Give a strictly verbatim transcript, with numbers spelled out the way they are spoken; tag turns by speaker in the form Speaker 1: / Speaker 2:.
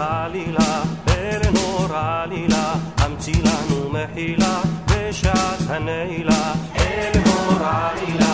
Speaker 1: עלילה, אלנור עלילה, המציא לנו מחילה בשעת הנעילה. אלנור עלילה